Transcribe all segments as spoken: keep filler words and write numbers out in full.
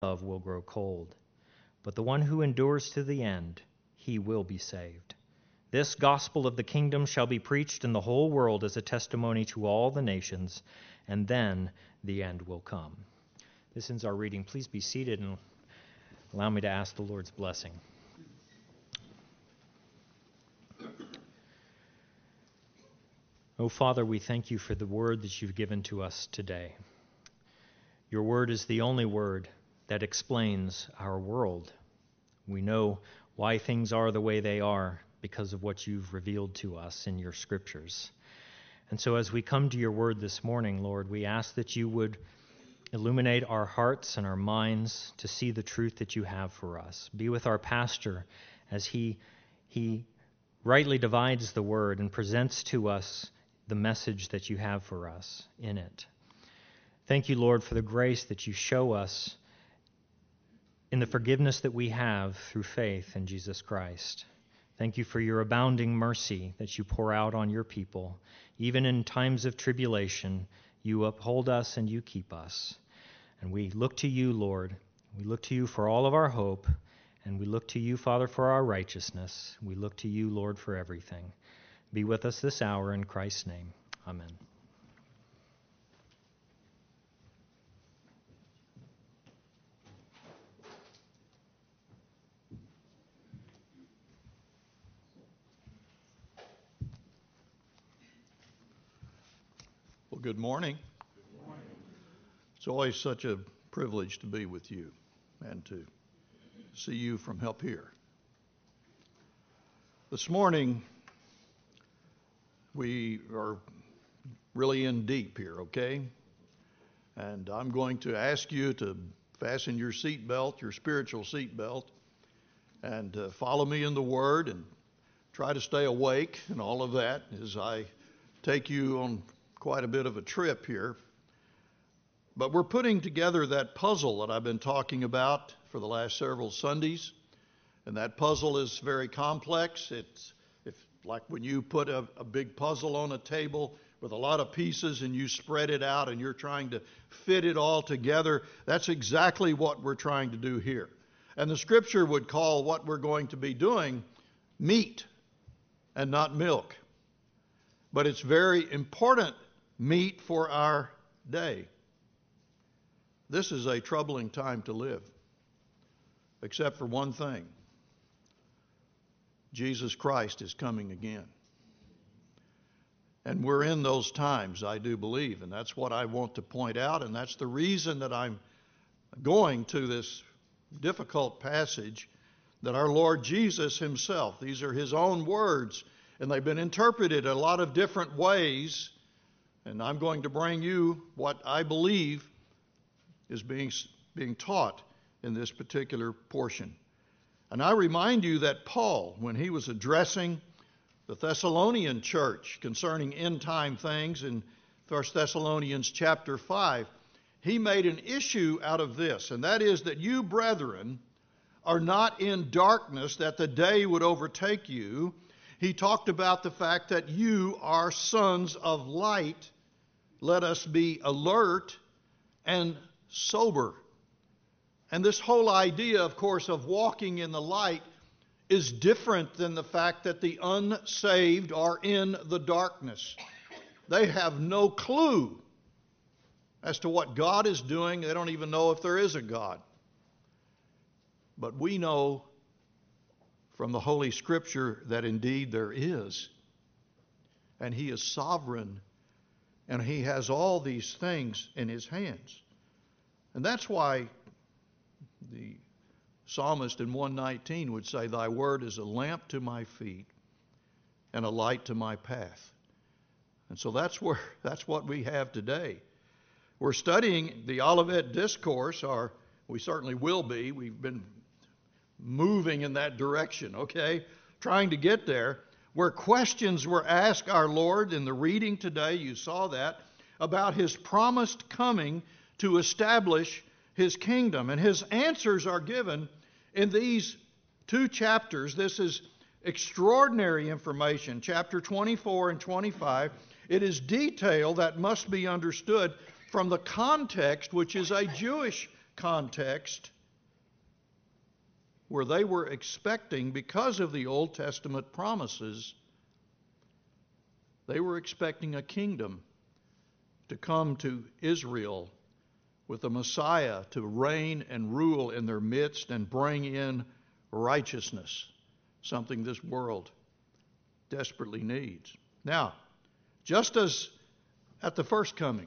love will grow cold, but the one who endures to the end, he will be saved. This gospel of the kingdom shall be preached in the whole world as a testimony to all the nations, and then the end will come. This ends our reading. Please be seated and allow me to ask the Lord's blessing. Oh, Father, we thank you for the word that you've given to us today. Your word is the only word that explains our world. We know why things are the way they are because of what you've revealed to us in your scriptures. And so as we come to your word this morning, Lord, we ask that you would illuminate our hearts and our minds to see the truth that you have for us. Be with our pastor as he, he rightly divides the word and presents to us the message that you have for us in it. Thank you, Lord, for the grace that you show us in the forgiveness that we have through faith in Jesus Christ. Thank you for your abounding mercy that you pour out on your people. Even in times of tribulation, you uphold us and you keep us. And we look to you, Lord. We look to you for all of our hope, and we look to you, Father, for our righteousness. We look to you, Lord, for everything. Be with us this hour in Christ's name. Amen. Well, good morning. Good morning. It's always such a privilege to be with you and to see you from up here. This morning, we are really in deep here, okay? And I'm going to ask you to fasten your seatbelt, your spiritual seatbelt, and uh, follow me in the Word and try to stay awake and all of that as I take you on quite a bit of a trip here. But we're putting together that puzzle that I've been talking about for the last several Sundays. And that puzzle is very complex. It's if like when you put a, a big puzzle on a table with a lot of pieces and you spread it out and you're trying to fit it all together, that's exactly what we're trying to do here. And the scripture would call what we're going to be doing meat and not milk. But it's very important meat for our day. This is a troubling time to live, except for one thing. Jesus Christ is coming again. And we're in those times, I do believe, and that's what I want to point out, and that's the reason that I'm going to this difficult passage that our Lord Jesus himself, these are his own words, and they've been interpreted a lot of different ways, and I'm going to bring you what I believe is being, being taught in this particular portion. And I remind you that Paul, when he was addressing the Thessalonian church concerning end-time things in First Thessalonians chapter five, he made an issue out of this, and that is that you, brethren, are not in darkness that the day would overtake you. He talked about the fact that you are sons of light. Let us be alert and sober. And this whole idea, of course, of walking in the light is different than the fact that the unsaved are in the darkness. They have no clue as to what God is doing. They don't even know if there is a God. But we know from the Holy Scripture that indeed there is. And He is sovereign. And He has all these things in His hands. And that's why the psalmist in one nineteen would say, "Thy word is a lamp to my feet and a light to my path." And so that's where that's what we have today. We're studying the Olivet Discourse, or we certainly will be. We've been moving in that direction, okay? Trying to get there, where questions were asked our Lord in the reading today, you saw that, about His promised coming to establish His kingdom. And His answers are given in these two chapters. This is extraordinary information, chapter twenty-four and twenty-five. It is detail that must be understood from the context, which is a Jewish context where they were expecting, because of the Old Testament promises, they were expecting a kingdom to come to Israel with a Messiah to reign and rule in their midst and bring in righteousness, something this world desperately needs. Now, just as at the first coming,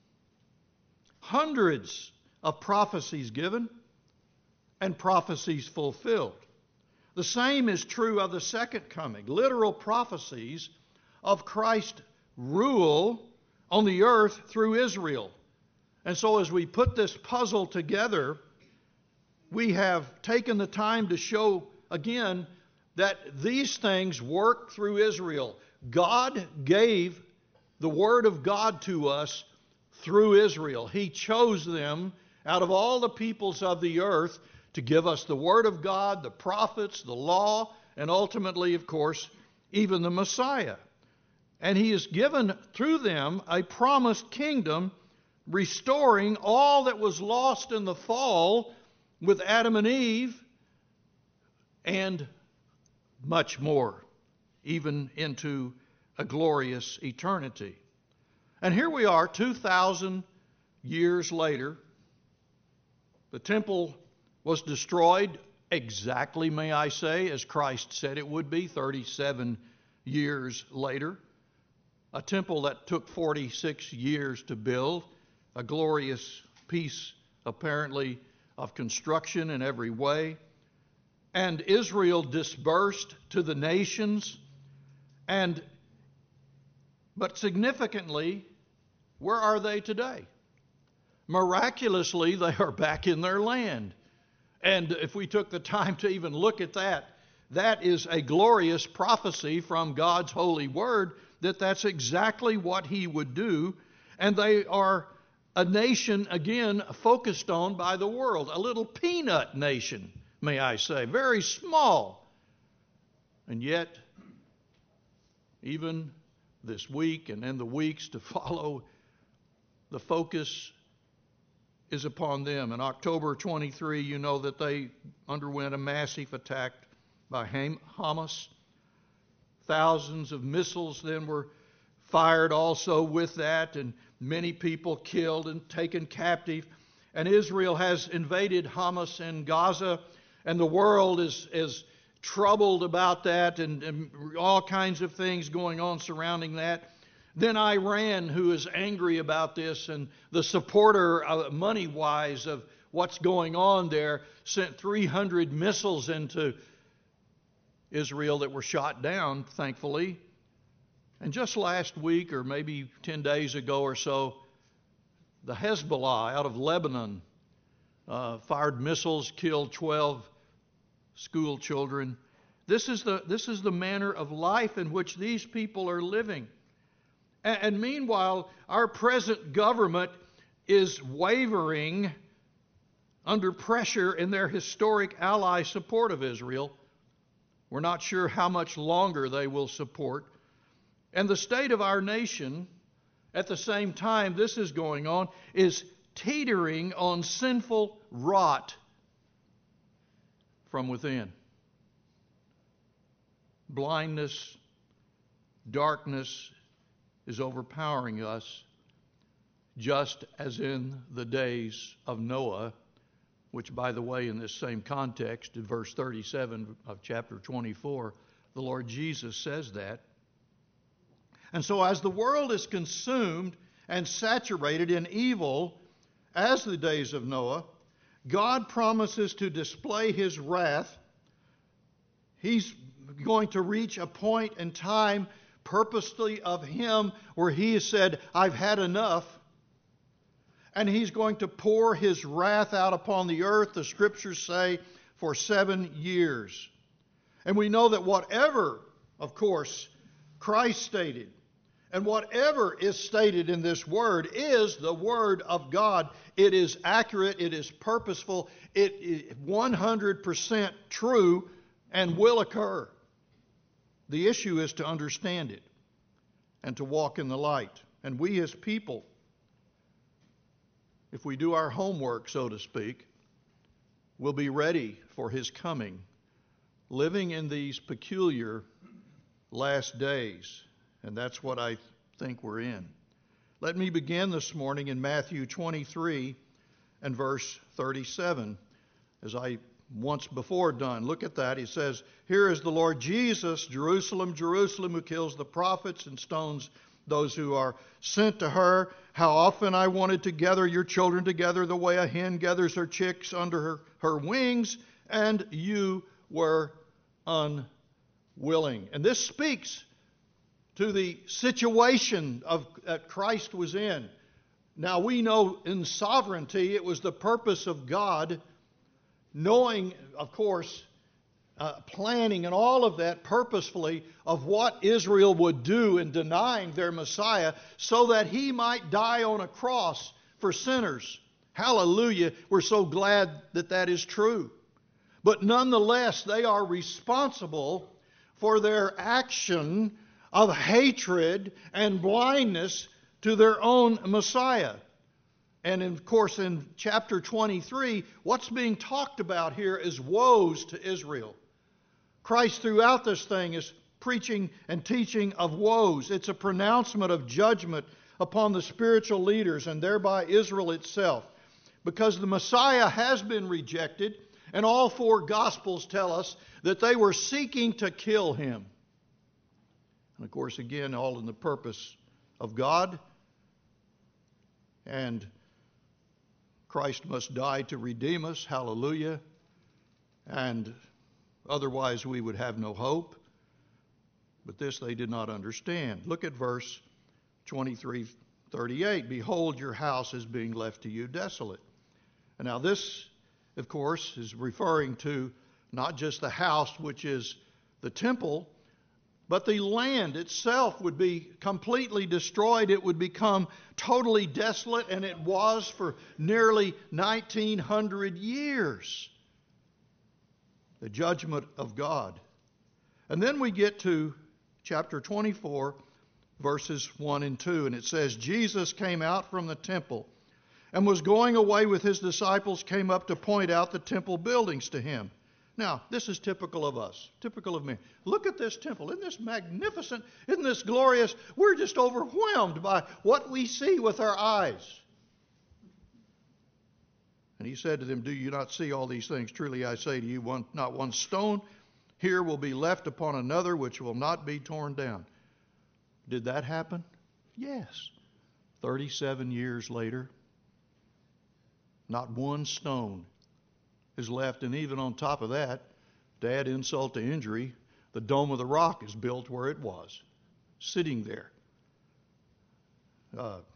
hundreds of prophecies given and prophecies fulfilled. The same is true of the second coming, literal prophecies of Christ's rule on the earth through Israel. And so as we put this puzzle together, we have taken the time to show again that these things work through Israel. God gave the Word of God to us through Israel. He chose them out of all the peoples of the earth to give us the Word of God, the prophets, the law, and ultimately, of course, even the Messiah. And He has given through them a promised kingdom, restoring all that was lost in the fall with Adam and Eve, and much more, even into a glorious eternity. And here we are, two thousand years later. The temple was destroyed exactly, may I say, as Christ said it would be, thirty-seven years later. A temple that took forty-six years to build, a glorious piece, apparently, of construction in every way. And Israel dispersed to the nations. And, but significantly, where are they today? Miraculously, they are back in their land. And if we took the time to even look at that, that is a glorious prophecy from God's holy word that that's exactly what He would do. And they are a nation, again, focused on by the world. A little peanut nation, may I say. Very small. And yet, even this week and in the weeks to follow, the focus is upon them. In October twenty-three, you know that they underwent a massive attack by Hamas. Thousands of missiles then were fired also with that, and many people killed and taken captive. And Israel has invaded Hamas and Gaza, and the world is, is troubled about that, and, and all kinds of things going on surrounding that. Then Iran, who is angry about this, and the supporter uh, money-wise of what's going on there, sent three hundred missiles into Israel that were shot down, thankfully. And just last week, or maybe ten days ago or so, the Hezbollah out of Lebanon uh, fired missiles, killed twelve school children. This is the this is the manner of life in which these people are living. And, and meanwhile, our present government is wavering under pressure in their historic ally support of Israel. We're not sure how much longer they will support. And the state of our nation, at the same time this is going on, is teetering on sinful rot from within. Blindness, darkness is overpowering us, just as in the days of Noah, which, by the way, in this same context, in verse thirty-seven of chapter twenty-four, the Lord Jesus says that. And so as the world is consumed and saturated in evil, as the days of Noah, God promises to display His wrath. He's going to reach a point in time purposely of Him where He has said, I've had enough. And He's going to pour His wrath out upon the earth, the Scriptures say, for seven years. And we know that whatever, of course, Christ stated, and whatever is stated in this Word is the Word of God. It is accurate, it is purposeful, it is one hundred percent true and will occur. The issue is to understand it and to walk in the light. And we as people if we do our homework, so to speak, we'll be ready for His coming, living in these peculiar last days. And that's what I think we're in. Let me begin this morning in Matthew twenty-three and verse thirty-seven, as I once before done. Look at that. He says, "Here is the Lord Jesus, Jerusalem, Jerusalem, who kills the prophets and stones those who are sent to her. How often I wanted to gather your children together the way a hen gathers her chicks under her, her wings, and you were unwilling." And this speaks to the situation of, that Christ was in. Now we know in sovereignty it was the purpose of God, knowing, of course, uh, planning and all of that purposefully of what Israel would do in denying their Messiah so that He might die on a cross for sinners. Hallelujah. We're so glad that that is true. But nonetheless, they are responsible for their action of hatred and blindness to their own Messiah. And of course, in chapter twenty-three, what's being talked about here is woes to Israel. Christ throughout this thing is preaching and teaching of woes. It's a pronouncement of judgment upon the spiritual leaders and thereby Israel itself. Because the Messiah has been rejected, and all four Gospels tell us that they were seeking to kill Him. And of course, again, all in the purpose of God. And Christ must die to redeem us. Hallelujah. And otherwise we would have no hope. But this they did not understand. Look at verse twenty-three thirty-eight. "Behold, your house is being left to you desolate." And now this, of course, is referring to not just the house, which is the temple, but the land itself would be completely destroyed. It would become totally desolate, and it was for nearly nineteen hundred years. The judgment of God. And then we get to chapter twenty-four, verses one and two, and it says, "Jesus came out from the temple and was going away with His disciples, came up to point out the temple buildings to Him." Now, this is typical of us, typical of me. Look at this temple. Isn't this magnificent? Isn't this glorious? We're just overwhelmed by what we see with our eyes. And He said to them, "Do you not see all these things? Truly I say to you, one, not one stone here will be left upon another which will not be torn down." Did that happen? Yes. thirty-seven years later, not one stone is left. And even on top of that, to add insult to injury, the Dome of the Rock is built where it was, sitting there. Uh,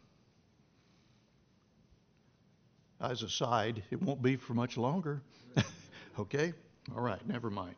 as a side, it won't be for much longer. Okay? All right, never mind.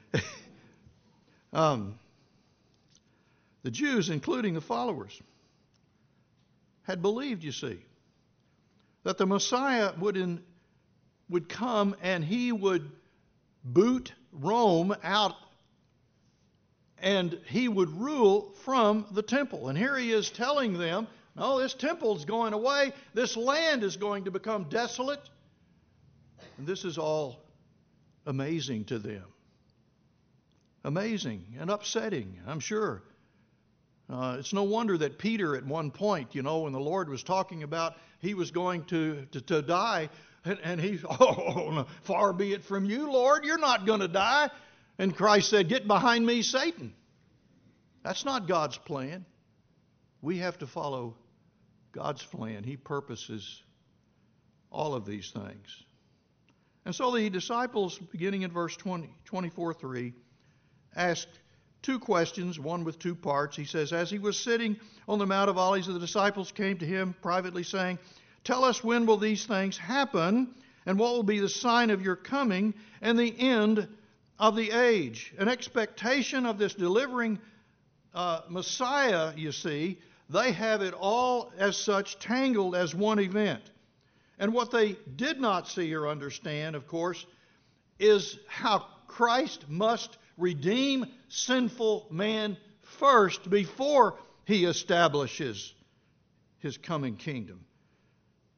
um, the Jews, including the followers, had believed, you see, that the Messiah would in, would come and He would boot Rome out and He would rule from the temple. And here He is telling them, no, this temple is going away. This land is going to become desolate. And this is all amazing to them. Amazing and upsetting, I'm sure. Uh, it's no wonder that Peter at one point, you know, when the Lord was talking about he was going to, to, to die, and, and he, oh, far be it from you, Lord, you're not going to die. And Christ said, "Get behind me, Satan." That's not God's plan. We have to follow God's plan. He purposes all of these things. And so the disciples, beginning in verse twenty, twenty-four three, asked two questions, one with two parts. He says, "As He was sitting on the Mount of Olives, the disciples came to Him privately, saying, 'Tell us, when will these things happen, and what will be the sign of your coming and the end of the age?'" An expectation of this delivering uh, Messiah, you see, they have it all as such tangled as one event. And what they did not see or understand, of course, is how Christ must redeem sinful man first before He establishes His coming kingdom.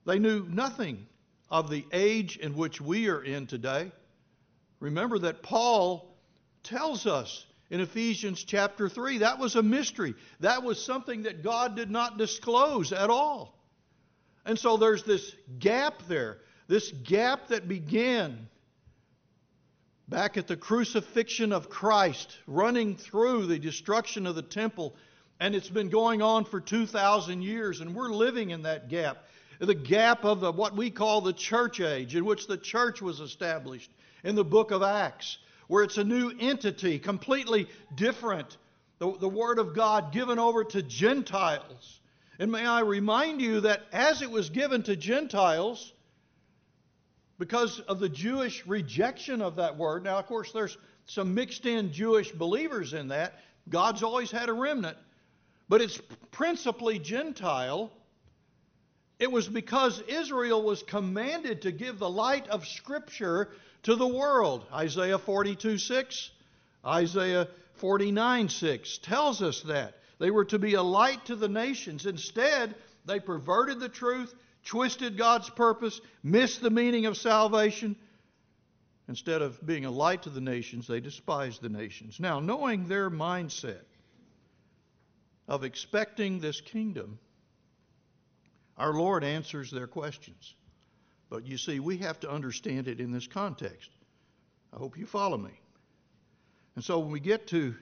They knew nothing of the age in which we are in today. Remember that Paul tells us in Ephesians chapter three, that was a mystery. That was something that God did not disclose at all. And so there's this gap there, this gap that began back at the crucifixion of Christ, running through the destruction of the temple, and it's been going on for two thousand years, and we're living in that gap. The gap of the, what we call the church age, in which the church was established in the book of Acts, where it's a new entity, completely different. The, the Word of God given over to Gentiles. And may I remind you that as it was given to Gentiles, because of the Jewish rejection of that Word, now of course there's some mixed in Jewish believers in that. God's always had a remnant. But it's principally Gentile. It was because Israel was commanded to give the light of Scripture to the world. Isaiah forty-two six, Isaiah forty-nine six tells us that. They were to be a light to the nations. Instead, they perverted the truth, twisted God's purpose, missed the meaning of salvation. Instead of being a light to the nations, they despised the nations. Now, knowing their mindset of expecting this kingdom, our Lord answers their questions. But you see, we have to understand it in this context. I hope you follow me. And so when we get to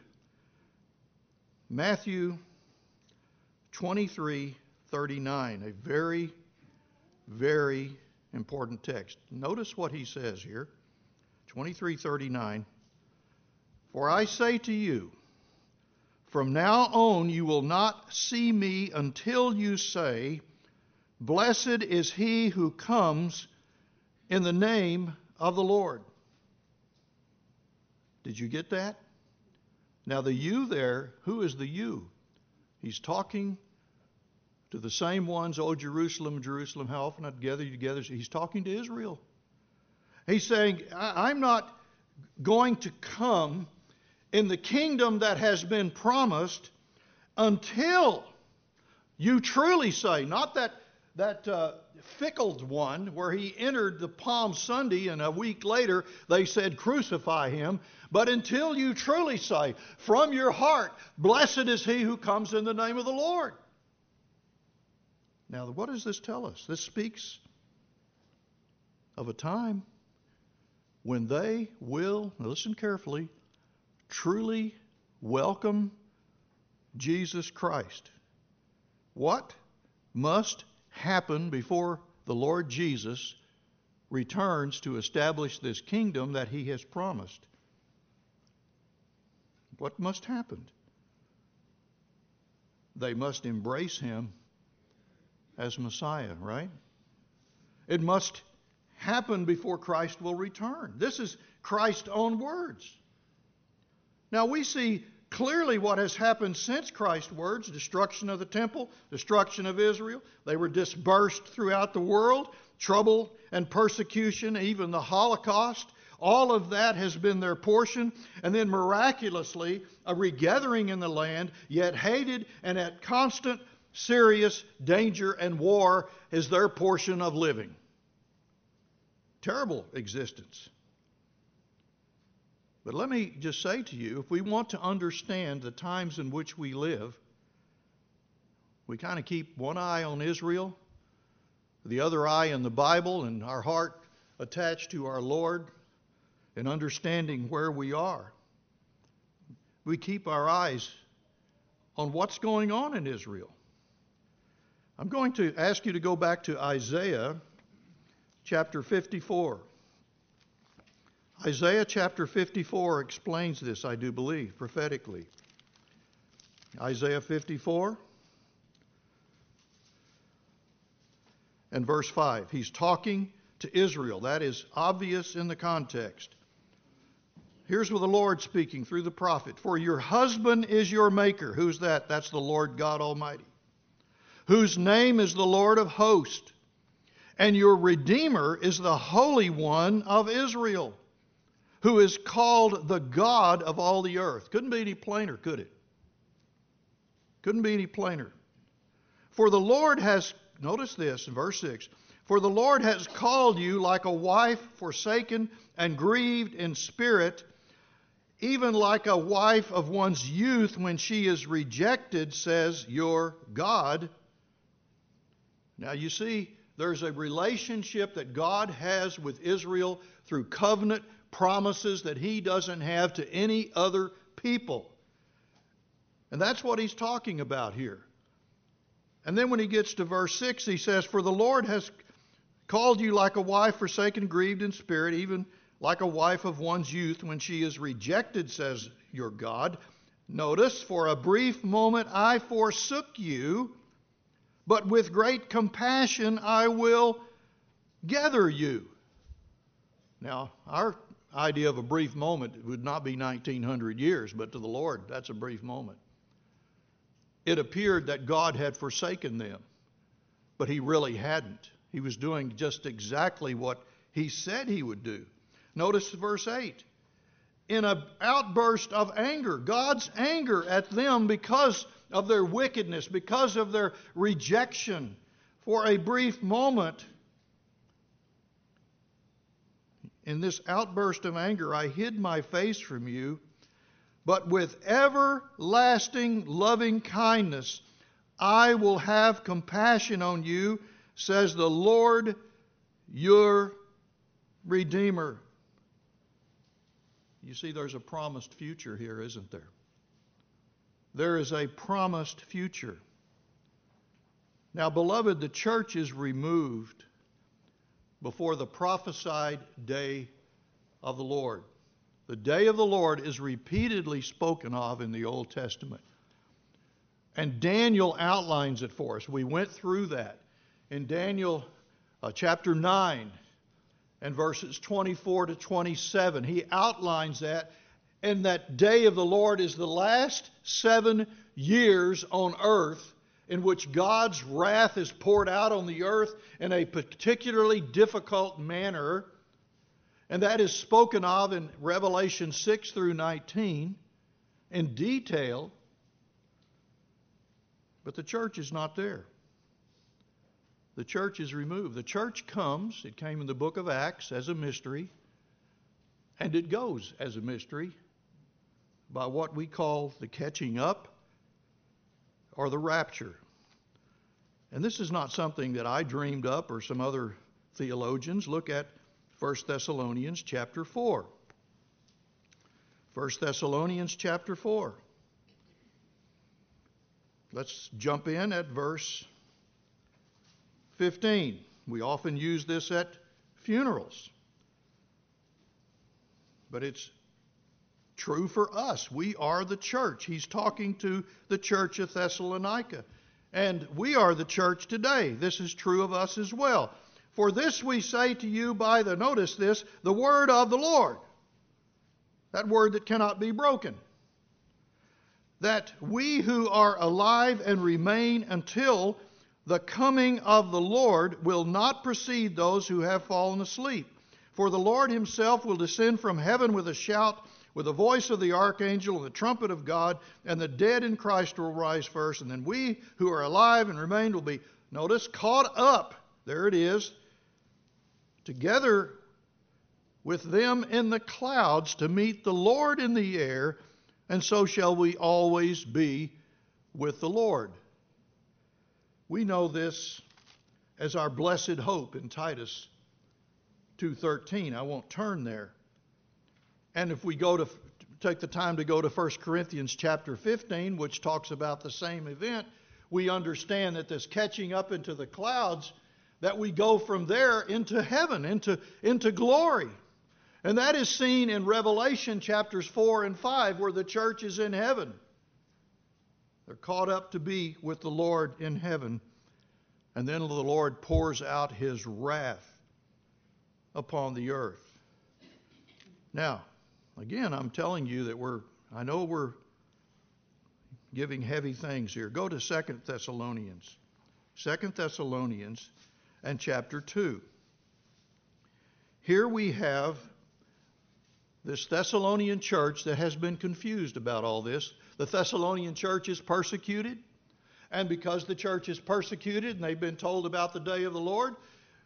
Matthew twenty-three thirty-nine, a very, very important text. Notice what he says here. twenty-three thirty-nine. For I say to you, from now on you will not see me until you say, blessed is he who comes in the name of the Lord. Did you get that? Now the you there, who is the you? He's talking to the same ones, O Jerusalem, Jerusalem, how often I've gathered you together. He's talking to Israel. He's saying, I'm not going to come in the kingdom that has been promised until you truly say, not that that uh, fickle one where he entered the Palm Sunday and a week later they said crucify him, but until you truly say from your heart, blessed is he who comes in the name of the Lord. Now, what does this tell us? This speaks of a time when they will, listen carefully, truly welcome Jesus Christ. What must happen before the Lord Jesus returns to establish this kingdom that he has promised? What must happen? They must embrace him as Messiah, right? It must happen before Christ will return. This is Christ's own words. Now we see clearly what has happened since Christ's words: destruction of the temple, destruction of Israel. They were dispersed throughout the world, trouble and persecution, even the Holocaust. All of that has been their portion. And then miraculously, a regathering in the land, yet hated and at constant, serious danger and war is their portion of living. Terrible existence. But let me just say to you, if we want to understand the times in which we live, we kind of keep one eye on Israel, the other eye on the Bible, and our heart attached to our Lord, and understanding where we are. We keep our eyes on what's going on in Israel. I'm going to ask you to go back to Isaiah chapter fifty-four. Isaiah chapter fifty-four explains this, I do believe, prophetically. Isaiah fifty-four and verse five. He's talking to Israel. That is obvious in the context. Here's what the Lord speaking through the prophet. For your husband is your maker. Who's that? That's the Lord God Almighty, whose name is the Lord of hosts. And your Redeemer is the Holy One of Israel, who is called the God of all the earth. Couldn't be any plainer, could it? Couldn't be any plainer. For the Lord has, notice this in verse six, For the Lord has called you like a wife forsaken and grieved in spirit, even like a wife of one's youth when she is rejected, says your God. Now you see, there's a relationship that God has with Israel through covenant promises that He doesn't have to any other people. And that's what He's talking about here. And then when he gets to verse six, he says, For the Lord has called you like a wife forsaken, grieved in spirit, even like a wife of one's youth when she is rejected, says your God. Notice, for a brief moment I forsook you, but with great compassion I will gather you. Now, our idea of a brief moment would not be nineteen hundred years, but to the Lord, that's a brief moment. It appeared that God had forsaken them, but He really hadn't. He was doing just exactly what He said He would do. Notice verse eight. In an outburst of anger, God's anger at them because of their wickedness, because of their rejection, for a brief moment, in this outburst of anger, I hid my face from you, but with everlasting loving kindness I will have compassion on you, says the Lord your Redeemer. You see, there's a promised future here, isn't there? There is a promised future. Now, beloved, the church is removed before the prophesied day of the Lord. The day of the Lord is repeatedly spoken of in the Old Testament. And Daniel outlines it for us. We went through that in Daniel uh, chapter nine and verses twenty-four to twenty-seven. He outlines that. And that day of the Lord is the last seven years on earth in which God's wrath is poured out on the earth in a particularly difficult manner. And that is spoken of in Revelation six through nineteen in detail. But the church is not there. The church is removed. The church comes, it came in the book of Acts as a mystery, and it goes as a mystery by what we call the catching up or the rapture. And this is not something that I dreamed up or some other theologians. Look at First Thessalonians chapter four. First Thessalonians chapter four. Let's jump in at verse fifteen. We often use this at funerals. But it's true for us. We are the church. He's talking to the church of Thessalonica. And we are the church today. This is true of us as well. For this we say to you by the, notice this, the word of the Lord. That word that cannot be broken. That we who are alive and remain until the coming of the Lord will not precede those who have fallen asleep. For the Lord Himself will descend from heaven with a shout, with the voice of the archangel and the trumpet of God, and the dead in Christ will rise first. And then we who are alive and remain will be, notice, caught up. There it is. Together with them in the clouds to meet the Lord in the air, and so shall we always be with the Lord. We know this as our blessed hope in Titus two thirteen. I won't turn there. And if we go to take the time to go to First Corinthians chapter fifteen, which talks about the same event, we understand that this catching up into the clouds, that we go from there into heaven, into, into glory. And that is seen in Revelation chapters four and five, where the church is in heaven. They're caught up to be with the Lord in heaven. And then the Lord pours out His wrath upon the earth. Now, again, I'm telling you that we're, I know we're giving heavy things here. Go to Second Thessalonians. Second Thessalonians and chapter two. Here we have this Thessalonian church that has been confused about all this. The Thessalonian church is persecuted. And because the church is persecuted and they've been told about the day of the Lord,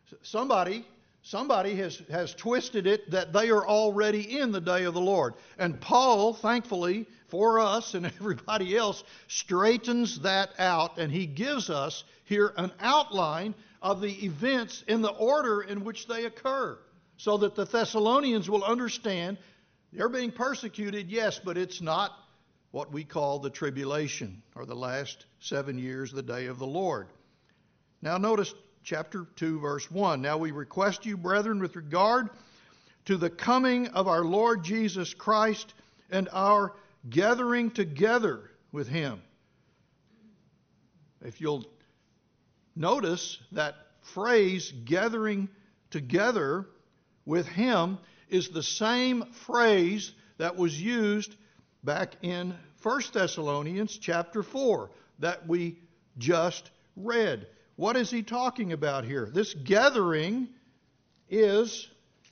Somebody, somebody has, has twisted it that they are already in the day of the Lord. And Paul, thankfully for us and everybody else, straightens that out, and he gives us here an outline of the events in the order in which they occur, so that the Thessalonians will understand they're being persecuted, yes, but it's not what we call the tribulation, or the last seven years, the day of the Lord. Now notice chapter two, verse one. Now we request you, brethren, with regard to the coming of our Lord Jesus Christ and our gathering together with him. If you'll notice, that phrase, gathering together with him, is the same phrase that was used back in First Thessalonians chapter four that we just read. What is he talking about here? This gathering is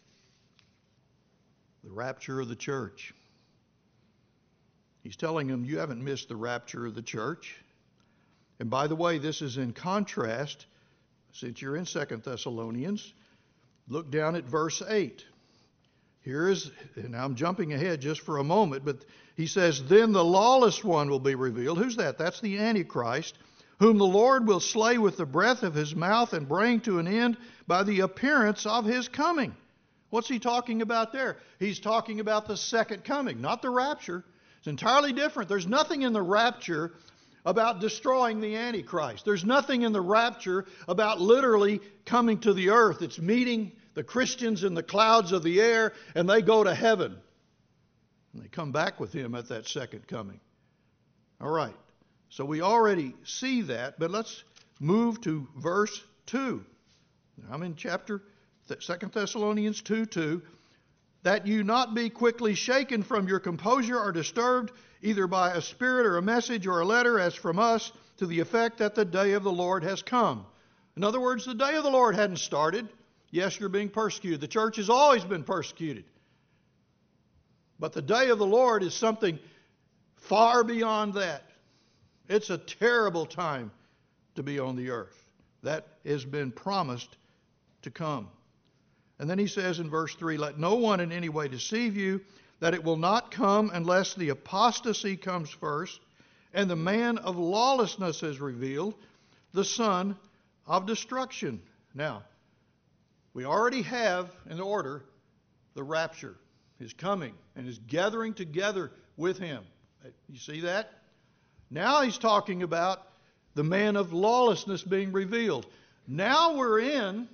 the rapture of the church. He's telling them, you haven't missed the rapture of the church. And by the way, this is in contrast, since you're in Second Thessalonians, look down at verse eight. Here is, and I'm jumping ahead just for a moment, but he says, then the lawless one will be revealed. Who's that? That's the Antichrist, whom the Lord will slay with the breath of his mouth and bring to an end by the appearance of his coming. What's he talking about there? He's talking about the second coming, not the rapture. It's entirely different. There's nothing in the rapture about destroying the Antichrist. There's nothing in the rapture about literally coming to the earth. It's meeting the Christians in the clouds of the air, and they go to heaven. And they come back with him at that second coming. All right. So we already see that, but let's move to verse two. I'm in chapter Second Thessalonians two two. That you not be quickly shaken from your composure or disturbed, either by a spirit or a message or a letter as from us, to the effect that the day of the Lord has come. In other words, the day of the Lord hadn't started. Yes, you're being persecuted. The church has always been persecuted. But the day of the Lord is something far beyond that. It's a terrible time to be on the earth. That has been promised to come. And then he says in verse three, let no one in any way deceive you, that it will not come unless the apostasy comes first, and the man of lawlessness is revealed, the son of destruction. Now, we already have in order the rapture, his coming, and his gathering together with him. You see that? Now he's talking about the man of lawlessness being revealed. Now we're in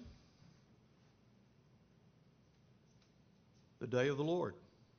the day of the Lord.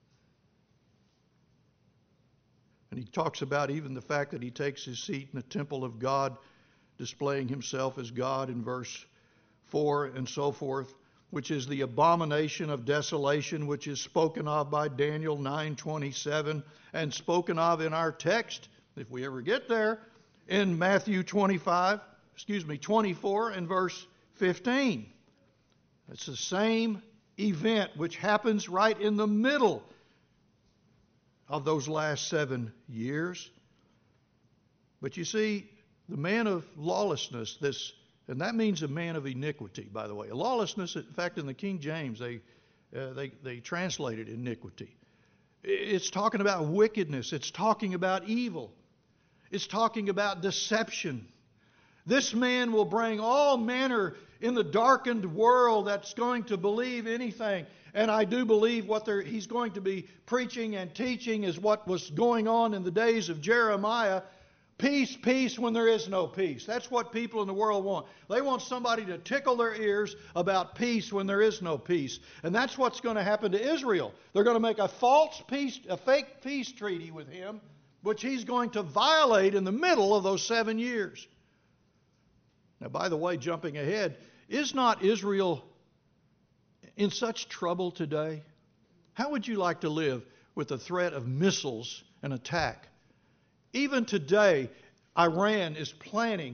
And he talks about even the fact that he takes his seat in the temple of God, displaying himself as God in verse four and so forth, which is the abomination of desolation, which is spoken of by Daniel nine twenty-seven and spoken of in our text, if we ever get there, in Matthew twenty-five, excuse me, twenty-four and verse fifteen. It's the same event which happens right in the middle of those last seven years. But you see, the man of lawlessness, this, and that means a man of iniquity, by the way. A lawlessness, in fact, in the King James, they uh, they they translated iniquity. It's talking about wickedness. It's talking about evil. It's talking about deception. This man will bring all manner in the darkened world that's going to believe anything. And I do believe what he's going to be preaching and teaching is what was going on in the days of Jeremiah. Peace, peace when there is no peace. That's what people in the world want. They want somebody to tickle their ears about peace when there is no peace. And that's what's going to happen to Israel. They're going to make a false peace, a fake peace treaty with him, which he's going to violate in the middle of those seven years. Now, by the way, jumping ahead, is not Israel in such trouble today? How would you like to live with the threat of missiles and attack? Even today, Iran is planning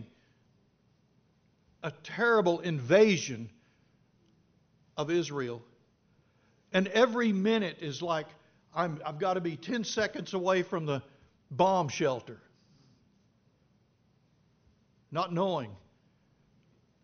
a terrible invasion of Israel. And every minute is like, I'm, I've got to be ten seconds away from the bomb shelter. Not knowing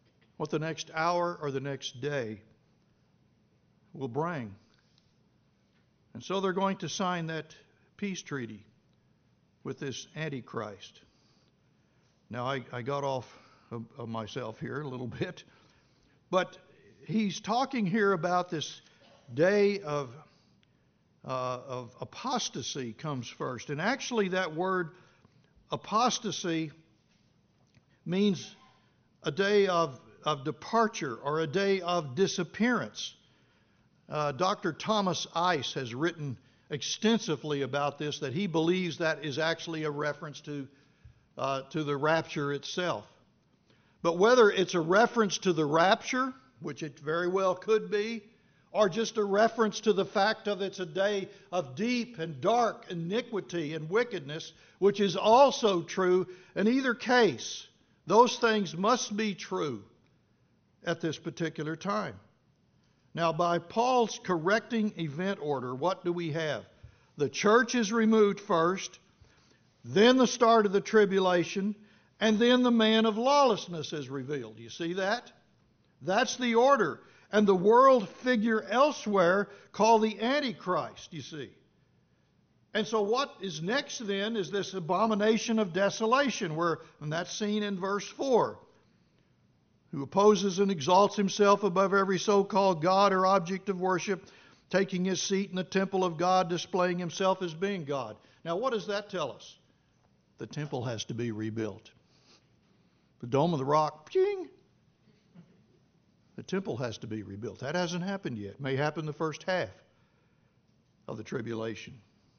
what the next hour or the next day will bring. And so they're going to sign that peace treaty with this Antichrist. Now, I, I got off of, of myself here a little bit, but he's talking here about this day of uh, of apostasy comes first. And actually that word apostasy means a day of, of departure or a day of disappearance. Uh, Doctor Thomas Ice has written extensively about this, that he believes that is actually a reference to uh, to the rapture itself. But whether it's a reference to the rapture, which it very well could be, or just a reference to the fact of it's a day of deep and dark iniquity and wickedness, which is also true, in either case, those things must be true at this particular time. Now, by Paul's correcting event order, what do we have? The church is removed first, then the start of the tribulation, and then the man of lawlessness is revealed. You see that? That's the order. And the world figure elsewhere called the Antichrist, you see. And so what is next then is this abomination of desolation, where, and that's seen in verse four, who opposes and exalts himself above every so-called God or object of worship, taking his seat in the temple of God, displaying himself as being God. Now what does that tell us? The temple has to be rebuilt. The Dome of the Rock, ping! The temple has to be rebuilt. That hasn't happened yet. It may happen the first half of the tribulation.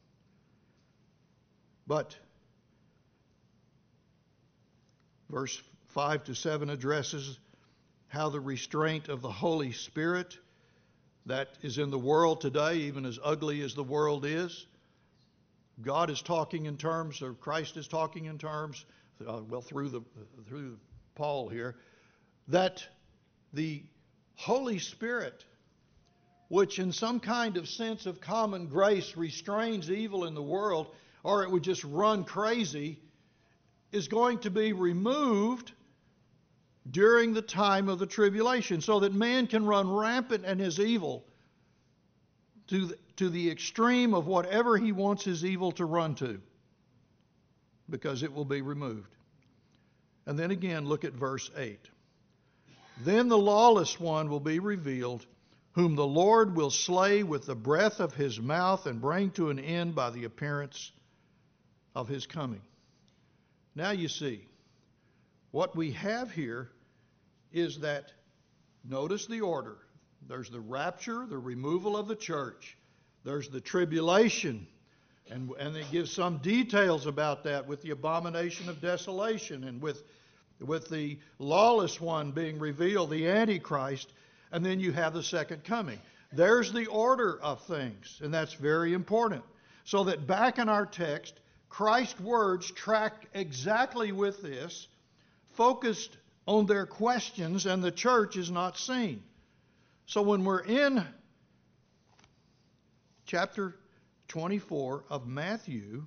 But verse five to seven addresses how the restraint of the Holy Spirit that is in the world today, even as ugly as the world is. God is talking in terms, or Christ is talking in terms, uh, well, through the through Paul here, that the Holy Spirit, which in some kind of sense of common grace restrains evil in the world, or it would just run crazy, is going to be removed during the time of the tribulation, so that man can run rampant in his evil to the, to the extreme of whatever he wants his evil to run to, because it will be removed. And then again, look at verse eight. Then the lawless one will be revealed, whom the Lord will slay with the breath of his mouth and bring to an end by the appearance of his coming. Now you see, what we have here is that, notice the order. There's the rapture, the removal of the church. There's the tribulation. And, and it gives some details about that with the abomination of desolation and with, with the lawless one being revealed, the Antichrist. And then you have the second coming. There's the order of things, and that's very important. So that back in our text, Christ's words track exactly with this, focused on their questions, and the church is not seen. So when we're in chapter twenty-four of Matthew,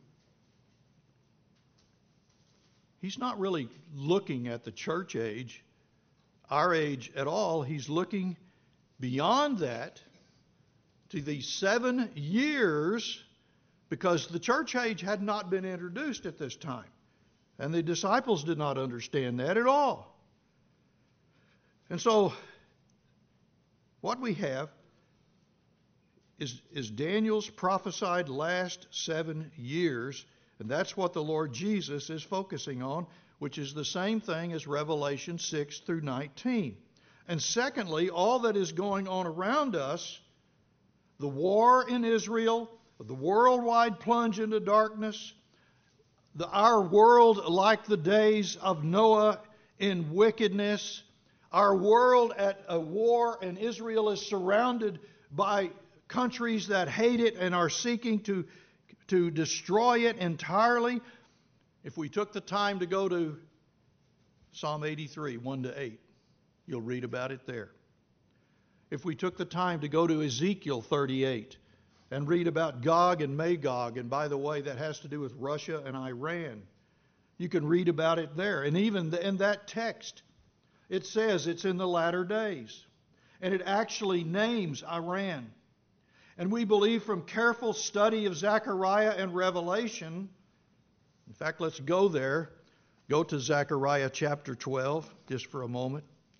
he's not really looking at the church age, our age at all. He's looking beyond that to these seven years, because the church age had not been introduced at this time. And the disciples did not understand that at all. And so, what we have is, is Daniel's prophesied last seven years, and that's what the Lord Jesus is focusing on, which is the same thing as Revelation six through nineteen. And secondly, all that is going on around us, the war in Israel, the worldwide plunge into darkness, the, our world like the days of Noah in wickedness, our world at a war, and Israel is surrounded by countries that hate it and are seeking to, to destroy it entirely. If we took the time to go to Psalm eighty-three, one to eight, you'll read about it there. If we took the time to go to Ezekiel thirty-eight and read about Gog and Magog, and by the way, that has to do with Russia and Iran, you can read about it there. And even in that text, It says it's in the latter days. And it actually names Iran. And we believe from careful study of Zechariah and Revelation, in fact, let's go there. Go to Zechariah chapter twelve, just for a moment.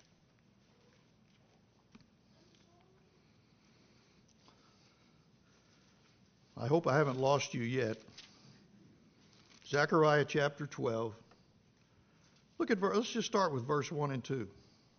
I hope I haven't lost you yet. Zechariah chapter twelve. Look at, let's just start with verse one and two.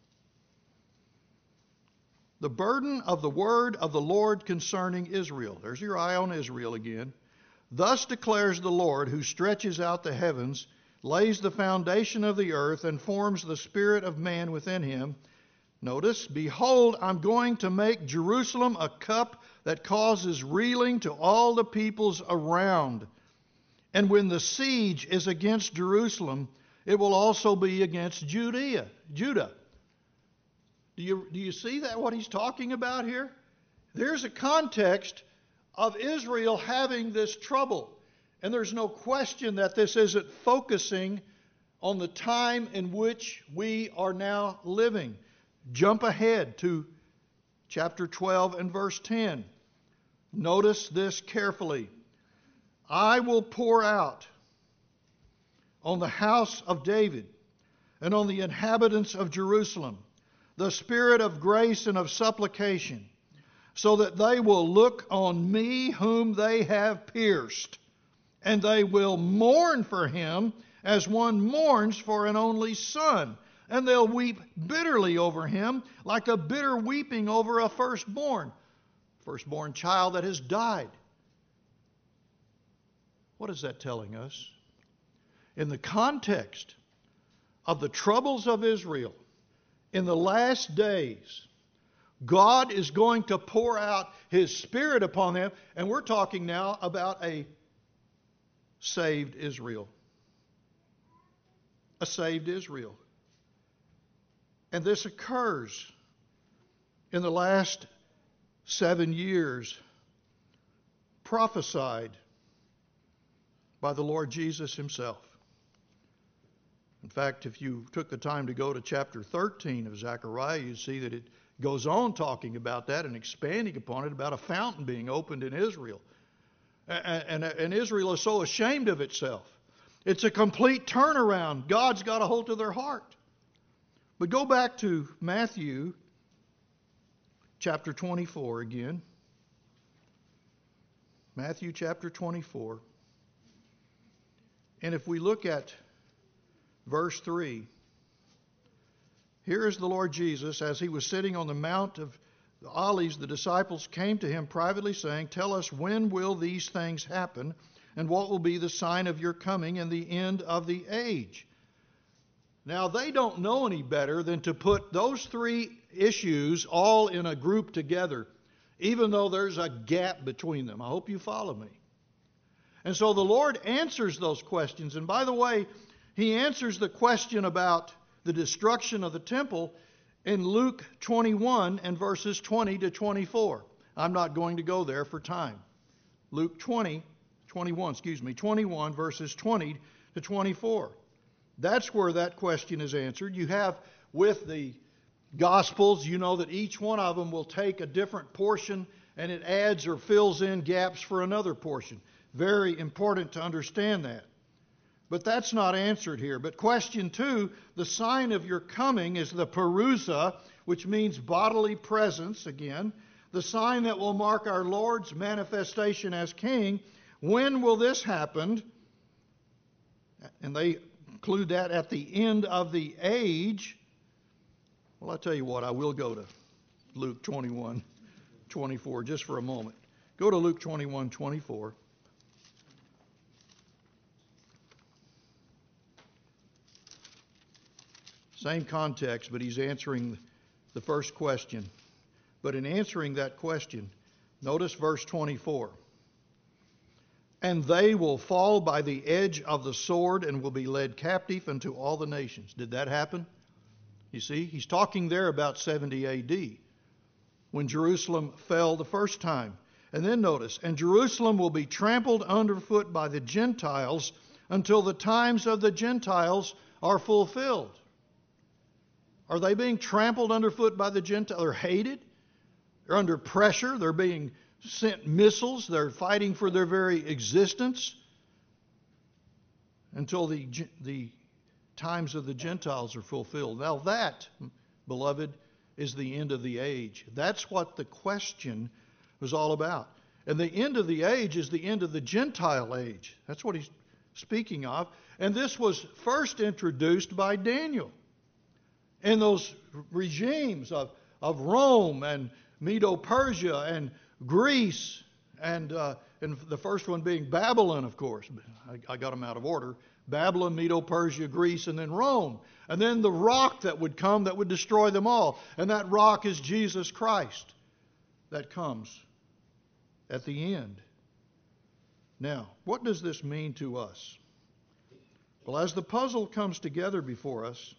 The burden of the word of the Lord concerning Israel. There's your eye on Israel again. Thus declares the Lord, who stretches out the heavens, lays the foundation of the earth, and forms the spirit of man within him. Notice, behold, I'm going to make Jerusalem a cup that causes reeling to all the peoples around. And when the siege is against Jerusalem, it will also be against Judea, Judah. Do you, do you see that, what he's talking about here? There's a context of Israel having this trouble. And there's no question that this isn't focusing on the time in which we are now living. Jump ahead to chapter twelve and verse ten. Notice this carefully. I will pour out on the house of David and on the inhabitants of Jerusalem the spirit of grace and of supplication, so that they will look on me whom they have pierced, and they will mourn for him as one mourns for an only son, and they'll weep bitterly over him like a bitter weeping over a firstborn, firstborn child that has died. What is that telling us? In the context of the troubles of Israel, in the last days, God is going to pour out His Spirit upon them. And we're talking now about a saved Israel. A saved Israel. And this occurs in the last seven years, prophesied by the Lord Jesus Himself. In fact, if you took the time to go to chapter thirteen of Zechariah, you'd see that it goes on talking about that and expanding upon it, about a fountain being opened in Israel. And, and, and Israel is so ashamed of itself. It's a complete turnaround. God's got a hold of their heart. But go back to Matthew chapter twenty-four again. Matthew chapter twenty-four. And if we look at verse three, here is the Lord Jesus, as He was sitting on the Mount of Olives, the disciples came to Him privately, saying, tell us, when will these things happen, and what will be the sign of your coming and the end of the age? Now, they don't know any better than to put those three issues all in a group together, even though there's a gap between them. I hope you follow me. And so the Lord answers those questions. And by the way, He answers the question about the destruction of the temple in Luke twenty-one and verses twenty to twenty-four. I'm not going to go there for time. Luke twenty, twenty-one, excuse me, twenty-one verses twenty to twenty-four. That's where that question is answered. You have with the Gospels, you know that each one of them will take a different portion and it adds or fills in gaps for another portion. Very important to understand that. But that's not answered here. But question two, the sign of your coming is the parousia, which means bodily presence again. The sign that will mark our Lord's manifestation as King. When will this happen? And they include that at the end of the age. Well, I'll tell you what, I will go to Luke twenty-one, twenty-four just for a moment. Go to Luke twenty-one, twenty-four. Same context, but he's answering the first question. But in answering that question, notice verse twenty-four. And they will fall by the edge of the sword and will be led captive into all the nations. Did that happen? You see, he's talking there about seventy A D, when Jerusalem fell the first time. And then notice, and Jerusalem will be trampled underfoot by the Gentiles until the times of the Gentiles are fulfilled. Are they being trampled underfoot by the Gentiles? They're hated. They're under pressure. They're being sent missiles. They're fighting for their very existence until the, the times of the Gentiles are fulfilled. Now that, beloved, is the end of the age. That's what the question was all about. And the end of the age is the end of the Gentile age. That's what he's speaking of. And this was first introduced by Daniel. In those regimes of, of Rome and Medo-Persia and Greece, and, uh, and the first one being Babylon, of course. I, I got them out of order. Babylon, Medo-Persia, Greece, and then Rome. And then the rock that would come that would destroy them all. And that rock is Jesus Christ that comes at the end. Now, what does this mean to us? Well, as the puzzle comes together before us,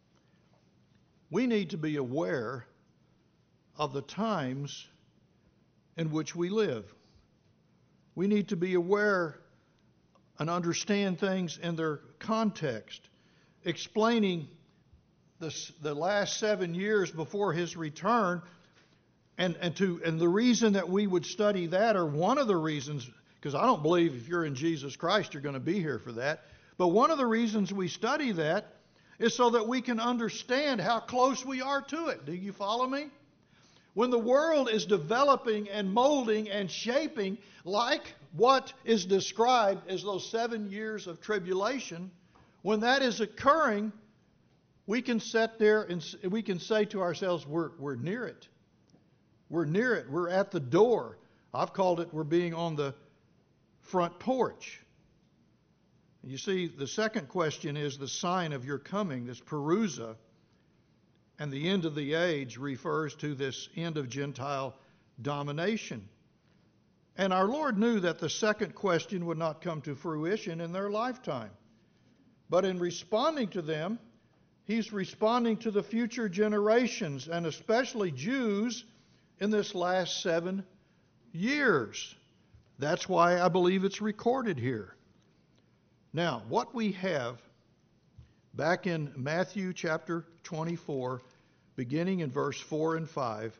we need to be aware of the times in which we live. We need to be aware and understand things in their context, explaining the, the last seven years before his return. And, and, to, and the reason that we would study that, or one of the reasons, because I don't believe if you're in Jesus Christ you're going to be here for that, but one of the reasons we study that is so that we can understand how close we are to it. Do you follow me? When the world is developing and molding and shaping like what is described as those seven years of tribulation, when that is occurring, we can sit there and we can say to ourselves, we're, we're near it. We're near it. We're at the door. I've called it we're being on the front porch. You see, the second question is the sign of your coming, this Perusa, and the end of the age refers to this end of Gentile domination. And our Lord knew that the second question would not come to fruition in their lifetime. But in responding to them, he's responding to the future generations, and especially Jews in this last seven years. That's why I believe it's recorded here. Now, what we have back in Matthew chapter twenty-four, beginning in verse four and five,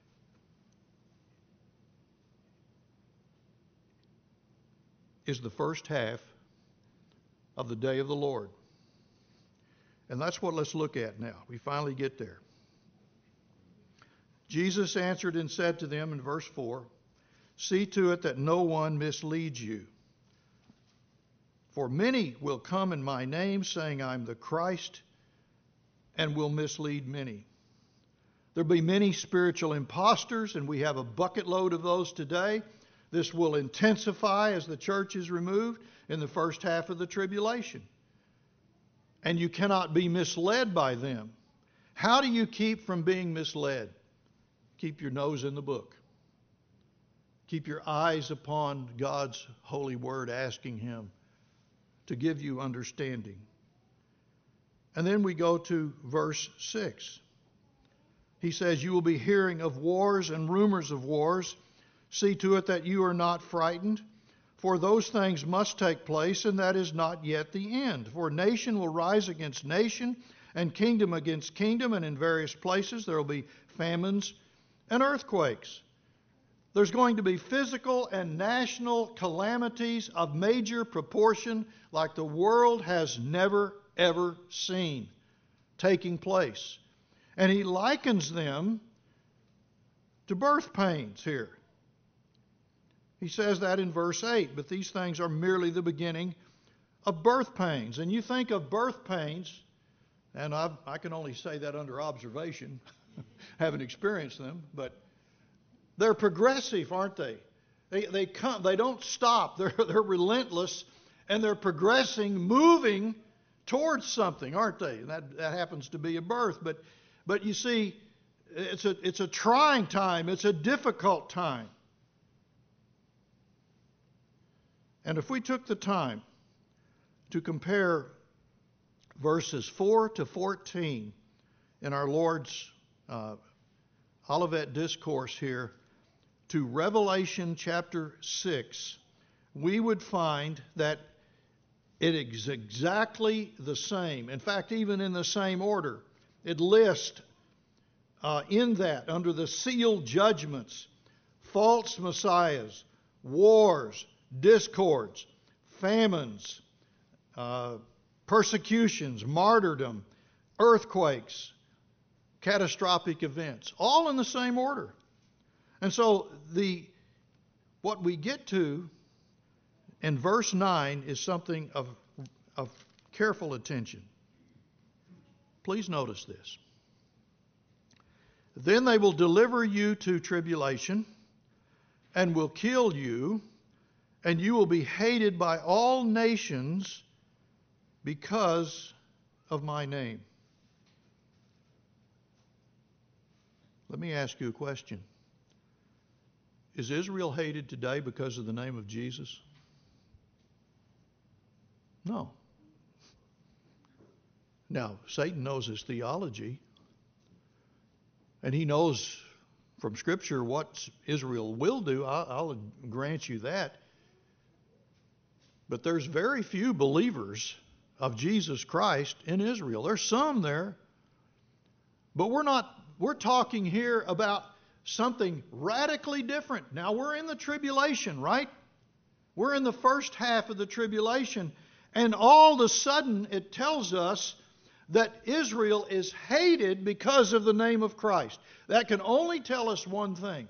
is the first half of the day of the Lord. And that's what let's look at now. We finally get there. Jesus answered and said to them in verse four, "See to it that no one misleads you. For many will come in my name, saying, I'm the Christ, and will mislead many." There'll be many spiritual imposters, and we have a bucket load of those today. This will intensify as the church is removed in the first half of the tribulation. And you cannot be misled by them. How do you keep from being misled? Keep your nose in the book. Keep your eyes upon God's holy word, asking Him to give you understanding. And then we go to verse six. He says, "You will be hearing of wars and rumors of wars. See to it that you are not frightened, for those things must take place, and that is not yet the end. For nation will rise against nation, and kingdom against kingdom, and in various places there will be famines and earthquakes." There's going to be physical and national calamities of major proportion like the world has never, ever seen taking place. And he likens them to birth pains here. He says that in verse eight, but these things are merely the beginning of birth pains. And you think of birth pains, and I've, I can only say that under observation, haven't experienced them, but they're progressive, aren't they? They they come. They don't stop. They're they're relentless, and they're progressing, moving towards something, aren't they? And that that happens to be a birth. But but you see, it's a it's a trying time. It's a difficult time. And if we took the time to compare verses four to fourteen in our Lord's uh, Olivet Discourse here to Revelation chapter six, we would find that it is exactly the same. In fact, even in the same order. It lists uh, in that, under the sealed judgments, false messiahs, wars, discords, famines, uh, persecutions, martyrdom, earthquakes, catastrophic events, all in the same order. And so the what we get to in verse nine is something of, of careful attention. Please notice this. Then they will deliver you to tribulation and will kill you, and you will be hated by all nations because of my name. Let me ask you a question. Is Israel hated today because of the name of Jesus? No. Now, Satan knows his theology, and he knows from Scripture what Israel will do. I'll, I'll grant you that. But there's very few believers of Jesus Christ in Israel. There's some there, but we're not. We're talking here about something radically different. Now, we're in the tribulation, right? We're in the first half of the tribulation, and all of a sudden it tells us that Israel is hated because of the name of Christ. That can only tell us one thing.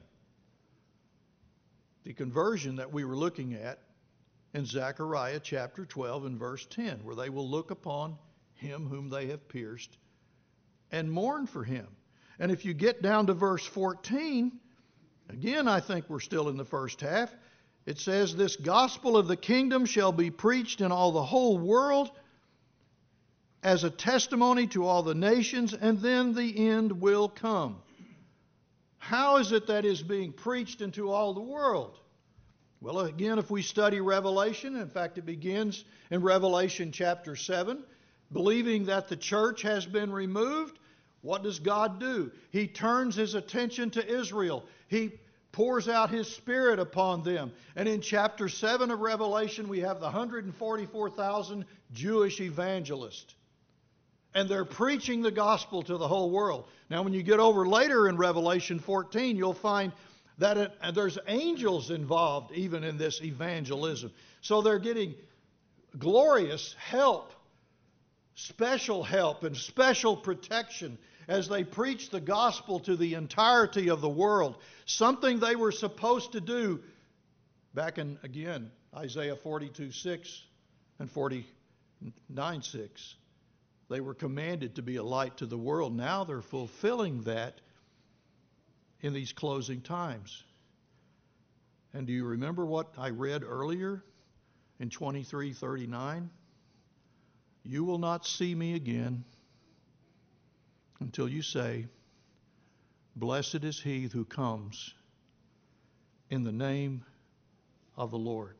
The conversion that we were looking at in Zechariah chapter twelve and verse ten, where they will look upon him whom they have pierced and mourn for him. And if you get down to verse fourteen, again, I think we're still in the first half. It says, this gospel of the kingdom shall be preached in all the whole world as a testimony to all the nations, and then the end will come. How is it that is being preached into all the world? Well, again, if we study Revelation, in fact, it begins in Revelation chapter seven, believing that the church has been removed. What does God do? He turns his attention to Israel. He pours out his Spirit upon them. And in chapter seven of Revelation, we have the one hundred forty-four thousand Jewish evangelists. And they're preaching the gospel to the whole world. Now, when you get over later in Revelation fourteen, you'll find that it, there's angels involved even in this evangelism. So they're getting glorious help, special help, and special protection as they preach the gospel to the entirety of the world. Something they were supposed to do back in, again, Isaiah forty-two six and forty-nine six. They were commanded to be a light to the world. Now they're fulfilling that in these closing times. And do you remember what I read earlier in twenty-three thirty-nine? You will not see me again until you say, blessed is he who comes in the name of the Lord.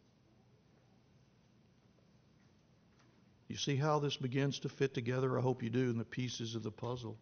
You see how this begins to fit together? I hope you do, in the pieces of the puzzle.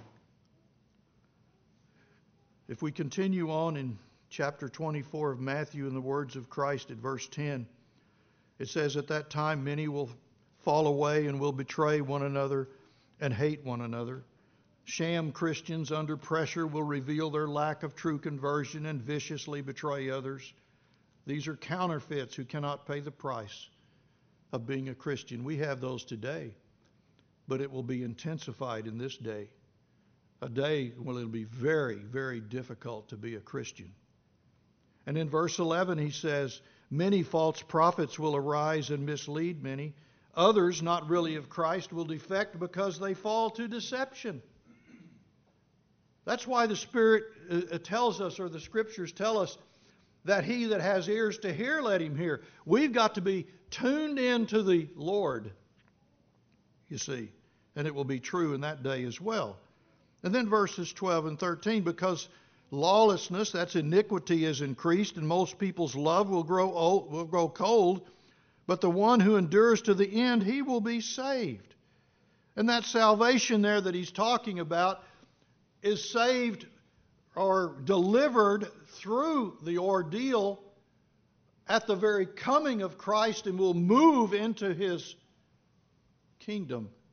If we continue on in chapter twenty-four of Matthew, in the words of Christ at verse ten, it says, at that time many will fall away and will betray one another and hate one another. Sham Christians under pressure will reveal their lack of true conversion and viciously betray others. These are counterfeits who cannot pay the price of being a Christian. We have those today, but it will be intensified in this day. A day when it'll be very, very difficult to be a Christian. And in verse eleven he says, many false prophets will arise and mislead many. Others, not really of Christ, will defect because they fall to deception. That's why the Spirit uh, tells us, or the Scriptures tell us, that he that has ears to hear, let him hear. We've got to be tuned in to the Lord, you see, and it will be true in that day as well. And then verses twelve and thirteen, because lawlessness, that's iniquity, is increased, and most people's love will grow old, will grow cold, but the one who endures to the end, he will be saved. And that salvation there that he's talking about is saved or delivered through the ordeal at the very coming of Christ, and will move into his kingdom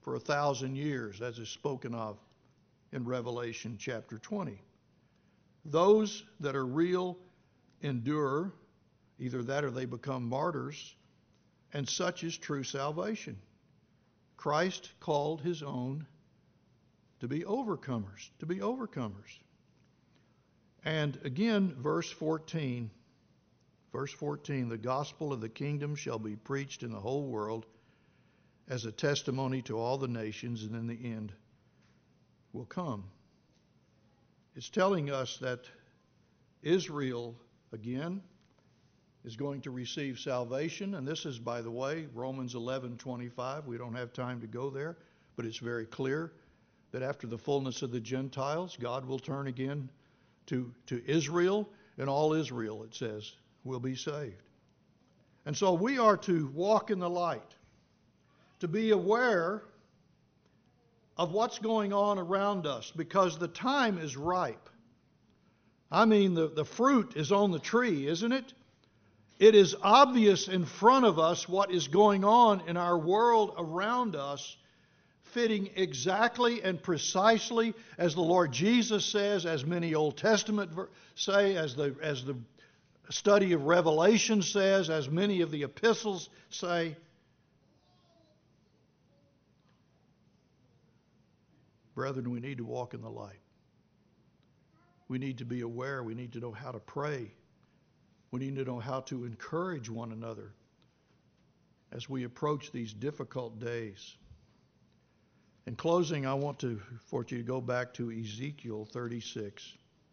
for a thousand years, as is spoken of in Revelation chapter twenty. Those that are real endure, either that or they become martyrs, and such is true salvation. Christ called his own to be overcomers, to be overcomers. And again, verse fourteen, verse fourteen, the gospel of the kingdom shall be preached in the whole world as a testimony to all the nations, and then the end will come. It's telling us that Israel, again, is going to receive salvation. And this is, by the way, Romans eleven twenty-five. We don't have time to go there, but it's very clear that after the fullness of the Gentiles, God will turn again to, to Israel, and all Israel, it says, will be saved. And so we are to walk in the light, to be aware of what's going on around us, because the time is ripe. I mean, the, the fruit is on the tree, isn't it? It is obvious in front of us what is going on in our world around us, fitting exactly and precisely as the Lord Jesus says, as many Old Testament say, as the, as the study of Revelation says, as many of the epistles say. Brethren, we need to walk in the light. We need to be aware. We need to know how to pray. We need to know how to encourage one another as we approach these difficult days. In closing, I want to for you to go back to Ezekiel thirty-six.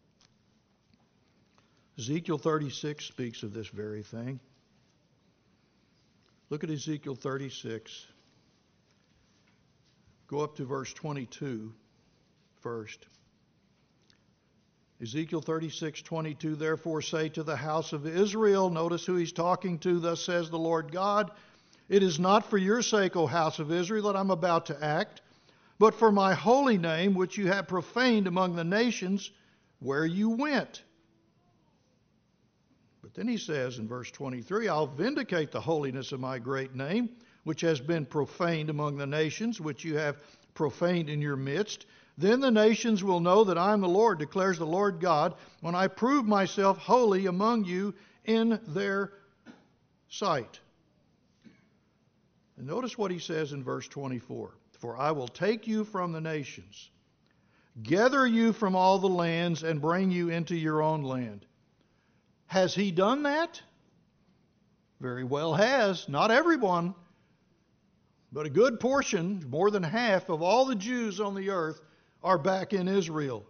Ezekiel thirty-six speaks of this very thing. Look at Ezekiel thirty-six. Go up to verse twenty-two first. Ezekiel thirty-six twenty-two, therefore say to the house of Israel, notice who he's talking to, thus says the Lord God, it is not for your sake, O house of Israel, that I'm about to act, but for my holy name, which you have profaned among the nations where you went. But then he says in verse twenty-three, I'll vindicate the holiness of my great name, which has been profaned among the nations, which you have profaned in your midst. Then the nations will know that I am the Lord, declares the Lord God, when I prove myself holy among you in their sight. And notice what he says in verse twenty-four. For I will take you from the nations, gather you from all the lands, and bring you into your own land. Has he done that? Very well has. Not everyone, but a good portion, more than half of all the Jews on the earth are back in Israel.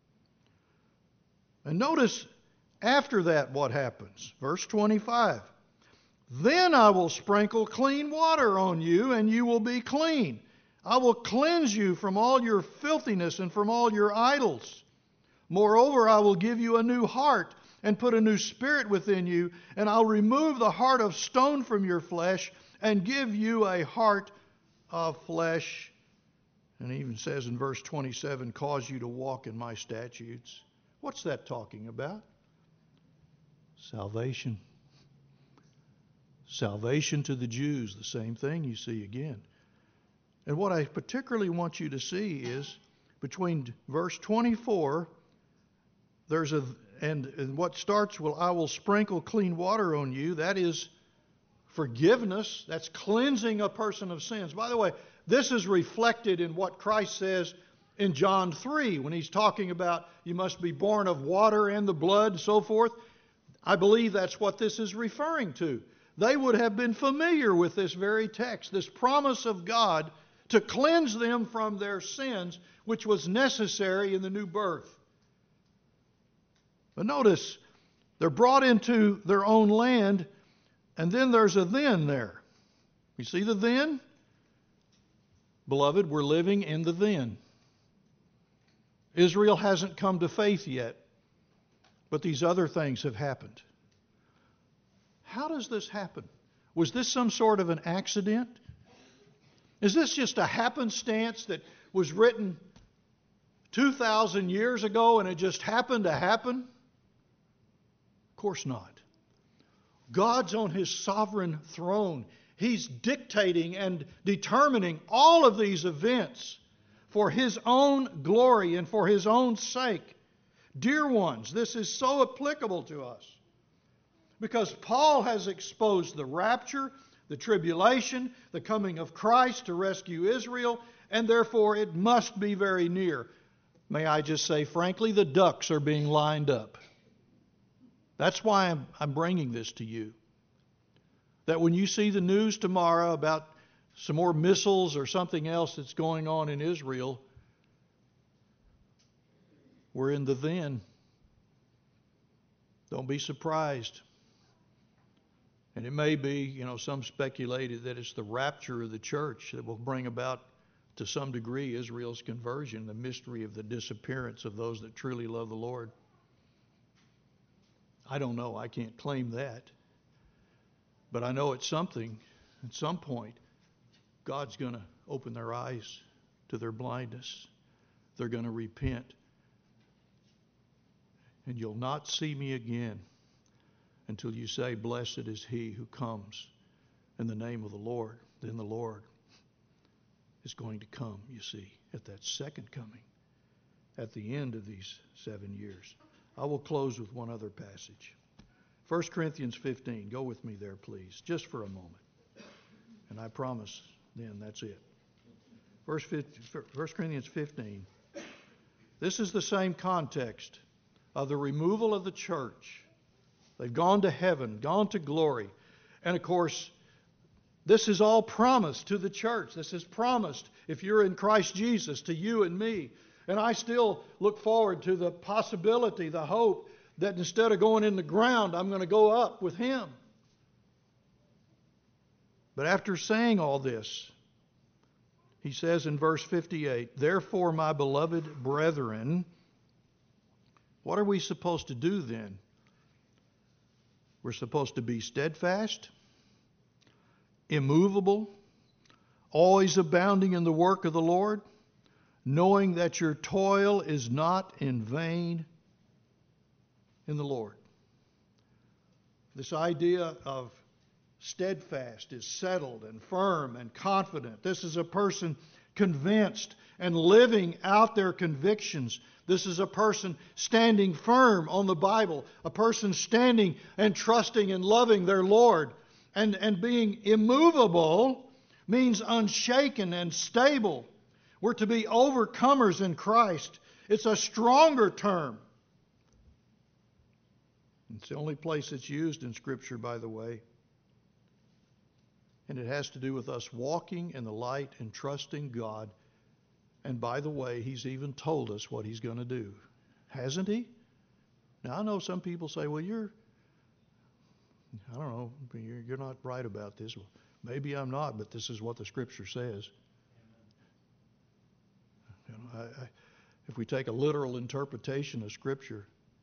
And notice after that what happens. Verse twenty-five. Then I will sprinkle clean water on you, and you will be clean. I will cleanse you from all your filthiness and from all your idols. Moreover, I will give you a new heart and put a new spirit within you, and I'll remove the heart of stone from your flesh and give you a heart of flesh. And he even says in verse twenty-seven, cause you to walk in my statutes. What's that talking about? Salvation. Salvation to the Jews, the same thing you see again. And what I particularly want you to see is between verse twenty-four, there's a, and, and what starts, well, I will sprinkle clean water on you. That is forgiveness. That's cleansing a person of sins. By the way, this is reflected in what Christ says in John three when he's talking about you must be born of water and the blood and so forth. I believe that's what this is referring to. They would have been familiar with this very text, this promise of God to cleanse them from their sins, which was necessary in the new birth. But notice, they're brought into their own land, and then there's a then there. You see the then? Beloved, we're living in the then. Israel hasn't come to faith yet, but these other things have happened. How does this happen? Was this some sort of an accident? Is this just a happenstance that was written two thousand years ago and it just happened to happen? Of course not. God's on his sovereign throne. He's dictating and determining all of these events for His own glory and for His own sake. Dear ones, this is so applicable to us because Paul has exposed the rapture, the tribulation, the coming of Christ to rescue Israel, and therefore it must be very near. May I just say, frankly, the ducks are being lined up. That's why I'm, I'm bringing this to you. That when you see the news tomorrow about some more missiles or something else that's going on in Israel, we're in the then. Don't be surprised. And it may be, you know, some speculated that it's the rapture of the church that will bring about, to some degree, Israel's conversion, the mystery of the disappearance of those that truly love the Lord. I don't know. I can't claim that. But I know it's something. At some point, God's going to open their eyes to their blindness. They're going to repent. And you'll not see me again until you say, blessed is he who comes in the name of the Lord. Then the Lord is going to come, you see, at that second coming, at the end of these seven years. I will close with one other passage. First Corinthians fifteen. Go with me there, please, just for a moment. And I promise then that's it. First Corinthians fifteen. This is the same context of the removal of the church. They've gone to heaven, gone to glory. And of course, this is all promised to the church. This is promised, if you're in Christ Jesus, to you and me. And I still look forward to the possibility, the hope, that instead of going in the ground, I'm going to go up with Him. But after saying all this, he says in verse fifty-eight, therefore, my beloved brethren, what are we supposed to do then? We're supposed to be steadfast, immovable, always abounding in the work of the Lord, knowing that your toil is not in vain in the Lord. This idea of steadfast is settled and firm and confident. This is a person convinced and living out their convictions. This is a person standing firm on the Bible, a person standing and trusting and loving their Lord. And, and being immovable means unshaken and stable. We're to be overcomers in Christ. It's a stronger term. It's the only place it's used in Scripture, by the way. And it has to do with us walking in the light and trusting God. And by the way, He's even told us what He's going to do. Hasn't He? Now, I know some people say, well, you're, I don't know, you're, you're not right about this. Well, maybe I'm not, but this is what the Scripture says. You know, I, I, if we take a literal interpretation of Scripture,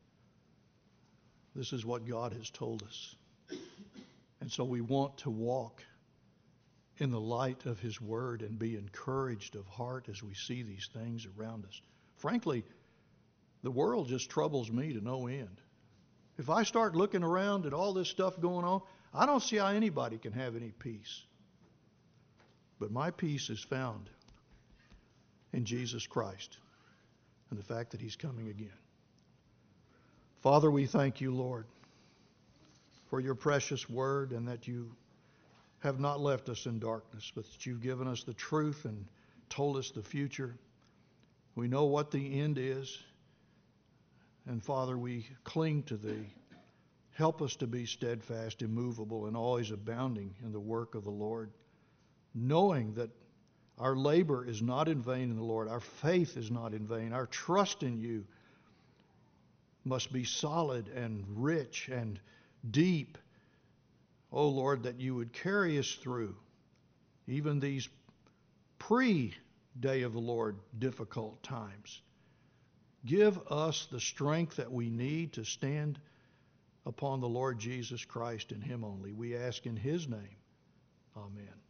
this is what God has told us. And so we want to walk in the light of His Word and be encouraged of heart as we see these things around us. Frankly, the world just troubles me to no end. If I start looking around at all this stuff going on, I don't see how anybody can have any peace. But my peace is found in Jesus Christ and the fact that He's coming again. Father, we thank You, Lord, for Your precious Word, and that You have not left us in darkness, but that You've given us the truth and told us the future. We know what the end is. And Father, we cling to Thee. Help us to be steadfast, immovable, and always abounding in the work of the Lord, knowing that our labor is not in vain in the Lord. Our faith is not in vain. Our trust in You must be solid and rich and deep. Oh Lord, that You would carry us through even these pre-day of the Lord difficult times. Give us the strength that we need to stand upon the Lord Jesus Christ and Him only. We ask in His name. Amen.